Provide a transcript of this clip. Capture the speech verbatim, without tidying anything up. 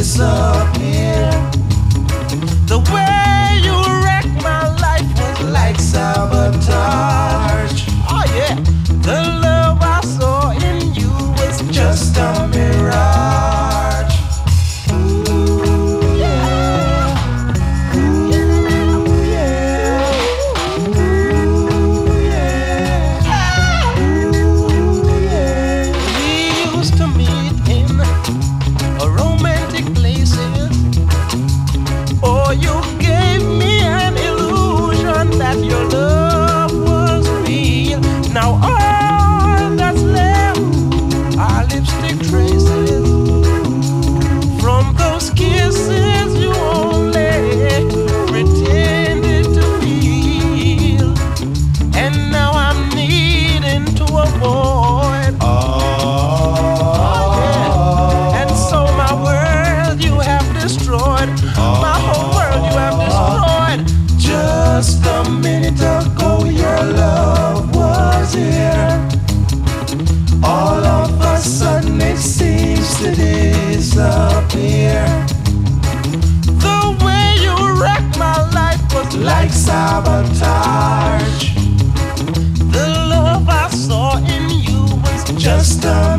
disappear. The way you wrecked my life was like sabotage. Oh yeah, the love I saw in you was just a mirage. Ooh, yeah. Ooh, yeah. Ooh, yeah. Ooh, yeah. We used to meet in a romantic places. Oh, you gave me an illusion that your love was real. Now all that's left are lipstick traces from those kisses you only pretended to feel. And now I'm needing to avoid. Oh, yeah. And so my world you have destroyed. My whole world you have destroyed. Just a minute ago your love was here. All of a sudden it seems to disappear. The way you wrecked my life was like sabotage. The love I saw in you was just a